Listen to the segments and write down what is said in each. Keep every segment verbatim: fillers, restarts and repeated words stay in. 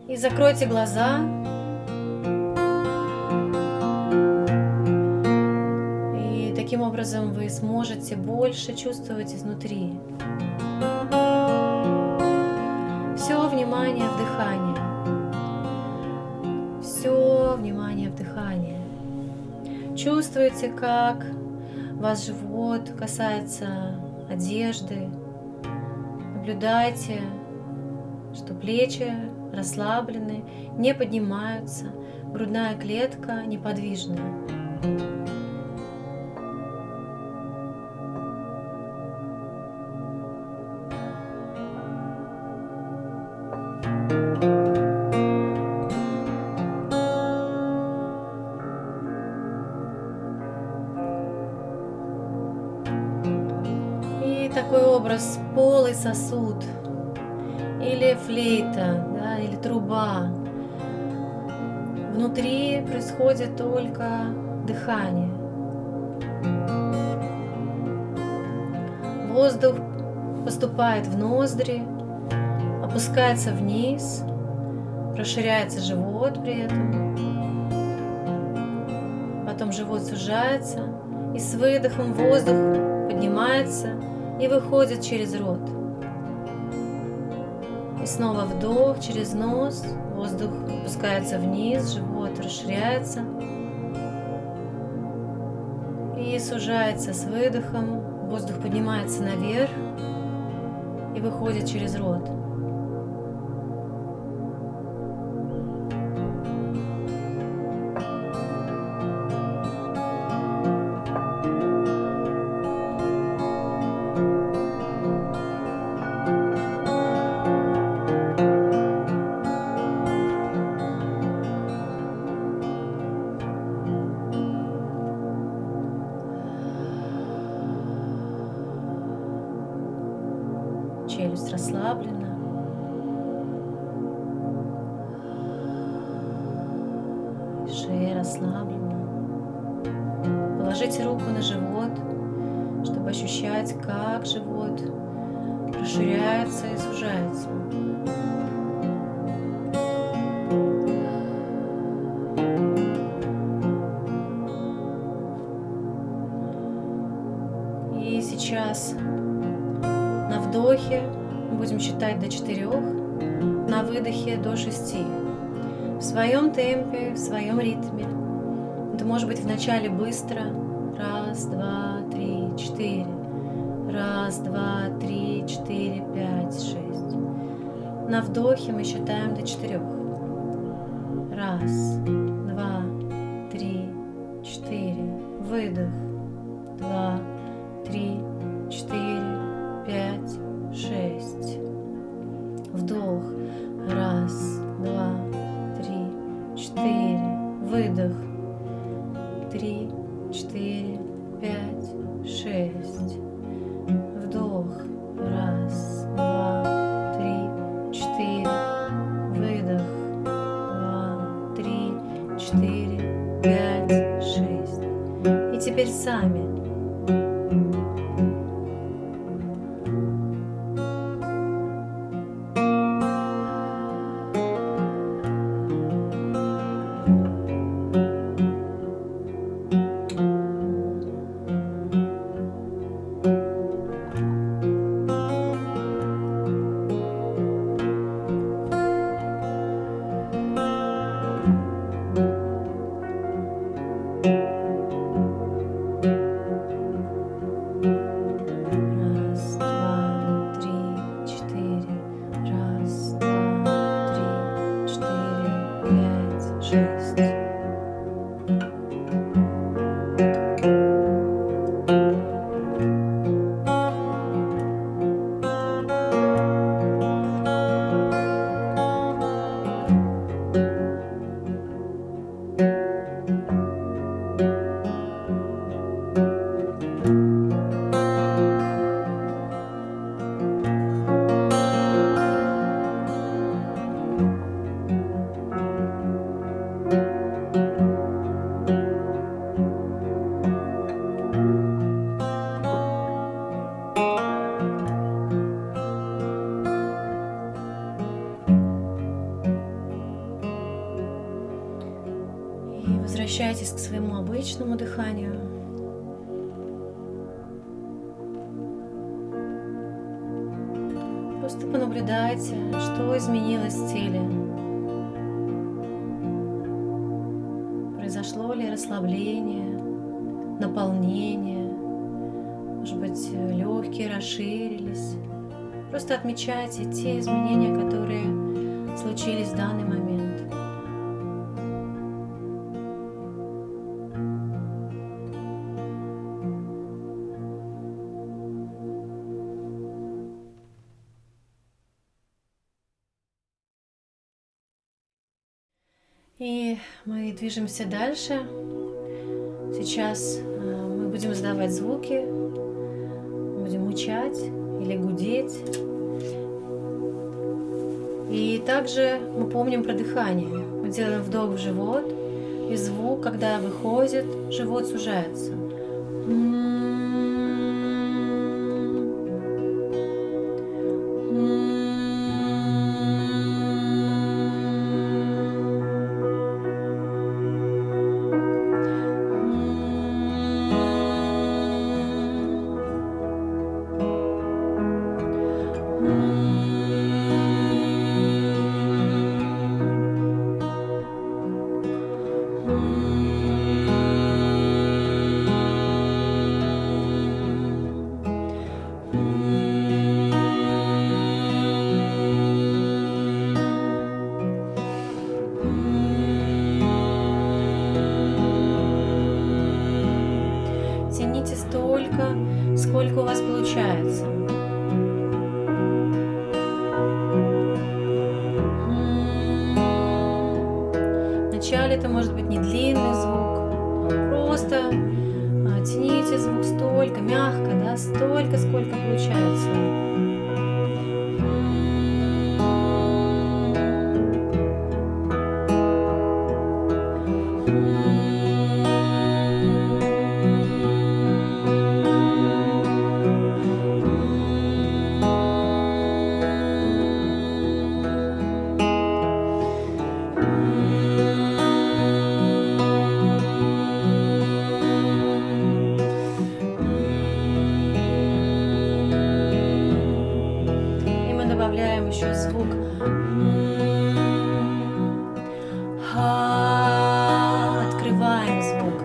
И закройте глаза. И таким образом вы сможете больше чувствовать изнутри. Все внимание в дыхание. Все внимание в дыхание. Чувствуете, как ваш живот касается одежды. Наблюдайте, что плечи расслаблены, не поднимаются, грудная клетка неподвижная. И такой образ: полый сосуд, или флейта, да, или труба. Внутри происходит только дыхание. Воздух поступает в ноздри, опускается вниз, расширяется живот при этом. Потом живот сужается, и с выдохом воздух поднимается и выходит через рот. И снова вдох через нос, воздух опускается вниз, живот расширяется и сужается с выдохом, воздух поднимается наверх и выходит через рот. Челюсть расслаблена. Шея расслаблена. Положите руку на живот, чтобы ощущать, как живот расширяется и сужается. И сейчас на вдохе будем считать до четырех, на выдохе до шести. В своем темпе, в своем ритме. Это может быть вначале быстро. Раз, два, три, четыре. Раз, два, три, четыре, пять, шесть. На вдохе мы считаем до четырех. Раз, два, три, четыре. Выдох. Два, три, четыре, пять, шесть. Вдох. Раз, два, три, четыре. Выдох. Три, четыре, пять, шесть. Вдох. Раз, два, три, четыре. Выдох. Два, три, четыре, пять, шесть. И теперь сами. возвращайтесь к своему обычному дыханию. Просто понаблюдайте, что изменилось в теле. Произошло ли расслабление, наполнение, может быть, легкие расширились. Просто отмечайте те изменения, которые случились в данный момент. И мы движемся дальше. Сейчас мы будем издавать звуки, будем мычать или гудеть. И также мы помним про дыхание. Мы делаем вдох в живот, и звук, когда выходит, живот сужается. Тяните столько, сколько у вас получается. Вначале это может быть не длинный звук, просто тяните звук столько, мягко, да, столько, сколько получается. Добавляем еще звук ха, открываем звук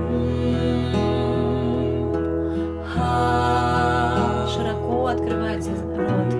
ха, широко открывайте рот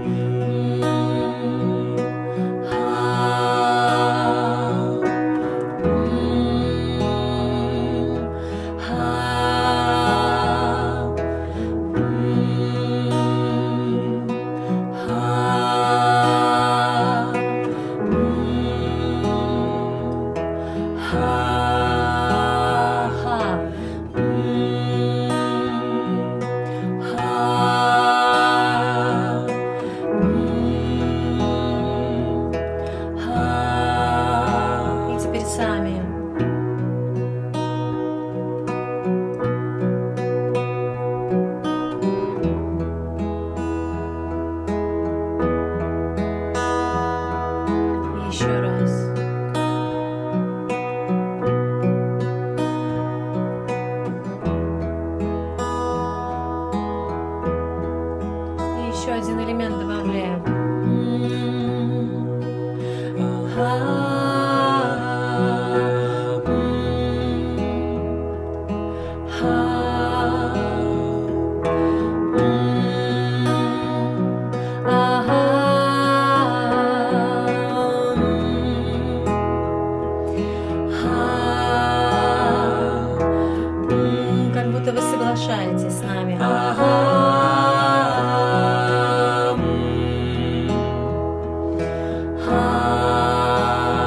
сами. И еще раз. И еще один элемент добавляем. Как будто вы соглашаетесь с нами. Ага.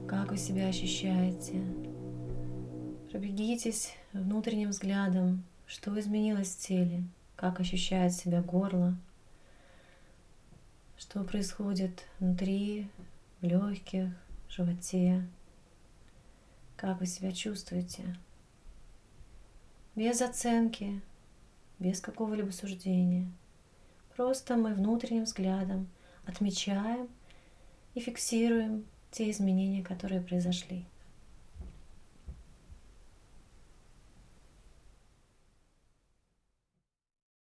Как вы себя ощущаете? Пробегитесь внутренним взглядом, что изменилось в теле, как ощущает себя горло, что происходит внутри, в легких, в животе, как вы себя чувствуете. Без оценки, без какого-либо суждения. Просто мы внутренним взглядом отмечаем и фиксируем те изменения, которые произошли.